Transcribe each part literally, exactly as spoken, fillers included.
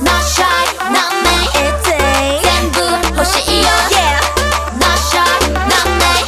Not shy, not me 全部欲しいよ Yeah Not shy, not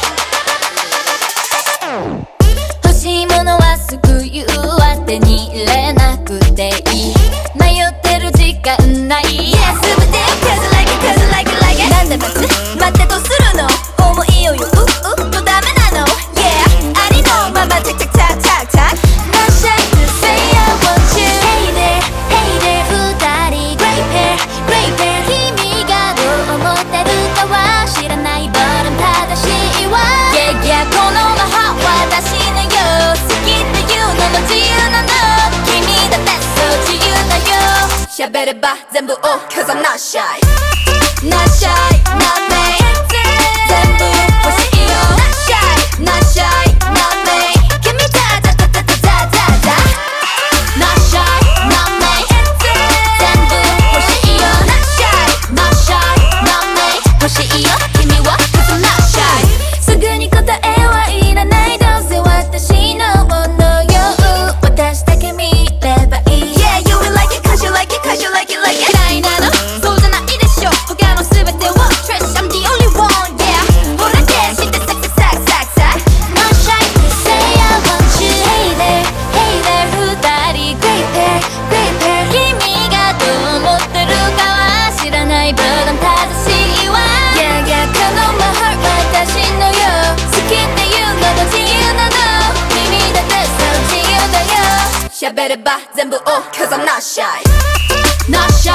me 欲しいものはすぐ言うわ手に入れなくていい迷ってる時間ない Yeah すべて Cause I like it, cause I like it, like it なんで待つ待ってどうするの思いよよううっとダメなの Yeah ありのままチャクチャクチャクチャクチャク Not shy to say I want you Hey there, hey there 二人 Great pair, great pair 君がどう思ってるかは知らない But I'm 正しいわ Yeah yeah この魔法私のよ好きっていうのも自由なの君だってそう自由だよ喋れば全部 Oh cause I'm not shy Not shy, not me 全部欲しいよ Not shy, not shy, not me 君だだだだだだだだ Not shy, not me 全部欲しいよ Not shy, not shy, not me 欲しいよ君は cause I'm not shy すぐに答えはいらないどうせ私のものよ私だけ見ればいい Yeah you will like it cause you like it cause you like it like it 嫌いなのそうじゃないでしょ他の全てを Trash I'm the only one yeah ほら消してサクサクサクサク Not shy to say I want you Hey there hey there 二人 Great pair great pair 君がどう思ってるかは知らない But I'm 正しいわ Yeah yeah このまま私のよ好きっていうのも自由なの君だってそう自由だよ喋れば全部 Oh cause I'm not shy Not shy